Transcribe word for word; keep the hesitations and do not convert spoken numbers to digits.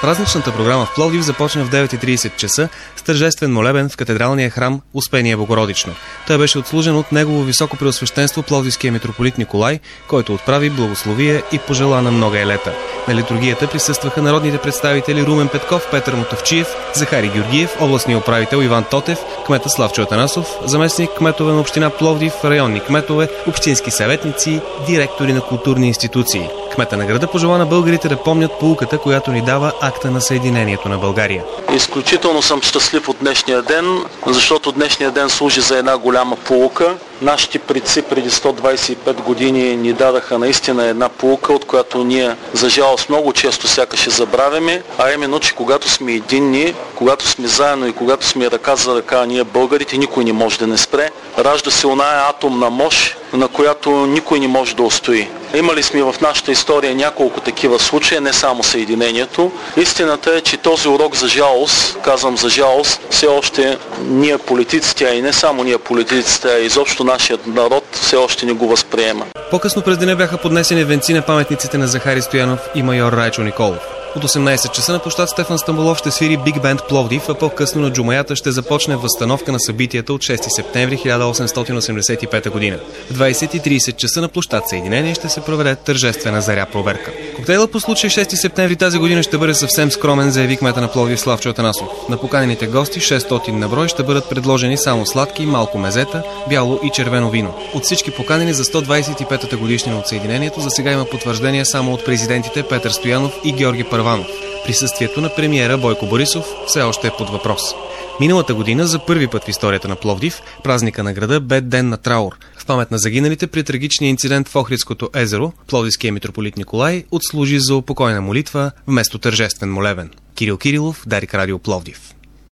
Празничната програма в Пловдив започна в девет и тридесет часа с тържествен молебен в катедралния храм Успение Богородично. Той беше отслужен от негово високо преосвещенство Пловдивския митрополит Николай, който отправи благословие и пожела на много елета. На литургията присъстваха народните представители Румен Петков, Петър Мотовчиев, Захари Георгиев, областния управител Иван Тотев, кмета Славчо Атанасов, заместник кметове на община Пловдив, районни кметове, общински съветници, директори на културни институции. Кмета на града пожела на българите да помнят поуката, която ни дава акта на съединението на България. Изключително съм щастлив от днешния ден, защото днешния ден служи за една голяма поука. Нашите предци преди сто двадесет и пет години ни дадаха наистина една поука, от която ние за жалост много често сякаш забравяме, а именно, че когато сме единни, когато сме заедно и когато сме ръка за ръка, ние българите, никой не може да не спре. Ражда се оная атомна мощ, на която никой не може да устои. Имали сме в нашата история няколко такива случаи, не само съединението. Истината е, че този урок за жалост, казвам за жалост, все още ние политиците, а и не само ние политиците, а изобщо нашият народ все още не го възприема. По-късно през деня бяха поднесени венци на паметниците на Захари Стоянов и майор Райчо Николов. От осемнадесет часа на площад Стефан Стамболов ще свири Биг Бенд Пловдив, а по-късно на Джумаята ще започне възстановка на събитията от шести септември хиляда осемстотин осемдесет и пета година. В двадесет и тридесет часа на площад Съединение ще се проведе тържествена заря проверка. Коктейлът по случай шести септември тази година ще бъде съвсем скромен, заяви кмета на Пловдив Славчо Атанасов. На поканените гости, шестстотин на брой, ще бъдат предложени само сладки, малко мезета, бяло и червено вино. От всички поканени за сто двадесет и петата годишнина от Съединението за сега има потвърждение само от президентите Петър Стоянов и Георги Първанов. Присъствието на премиера Бойко Борисов все още е под въпрос. Миналата година за първи път в историята на Пловдив празника на града бе ден на траур. В памет на загиналите при трагичния инцидент в Охридското езеро, пловдивския митрополит Николай отслужи за упокойна молитва вместо тържествен молебен. Кирил Кирилов, Дарик Радио Пловдив.